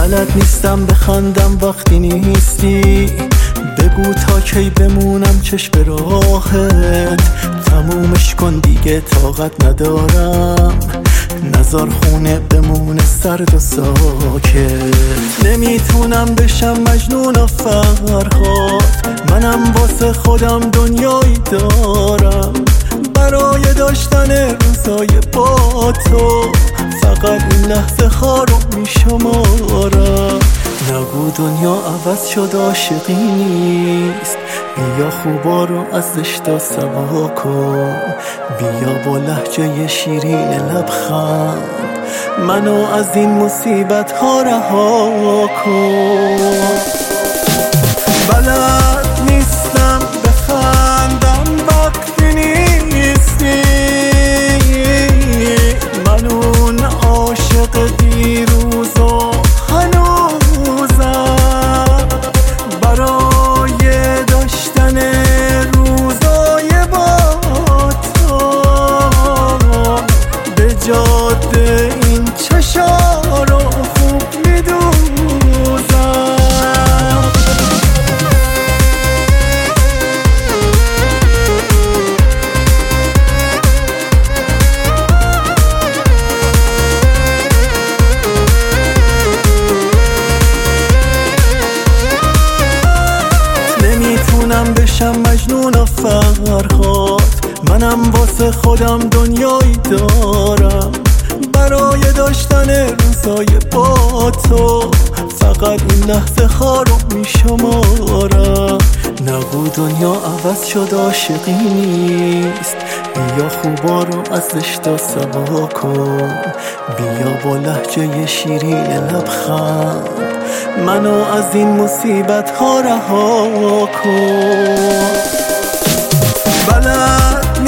بلد نیستم بخندم وقتی نیستی، بگو تا کی بمونم چشم راهت، تمومش کن دیگه طاقت ندارم، نزار خونه بمونه سرد و ساکت. نمیتونم بشم مجنون فرهاد، منم واسه خودم دنیایی دارم، برای داشتن روزای با تو فقط این لحظه ها رو میشمارم. نگو دنیا عوض شد عاشقی نیست، بیا خوبا رو از زشتا سوا کن، بیا با لهجه شیرین لبخند منو از این مصیبت ها رها کن. بلد نیستم بخندم وقتی نیستی، من اون عاشق دیروز و هنوزم، برای داشتن روزای با تو به جاده این چشا رو خوب میدوزم. نمیتونم بشم مجنون فرهاد، منم واسه خودم دنیایی دارم، برای داشتن روزای با تو فقط این لحظه ها رو میشمارم. نگو دنیا عوض شد عاشقی نیست، بیا خوبا رو از زشتا سوا کن، بیا با لهجه شیرین لبخند منو از این مصیبت ها رها کن. بلد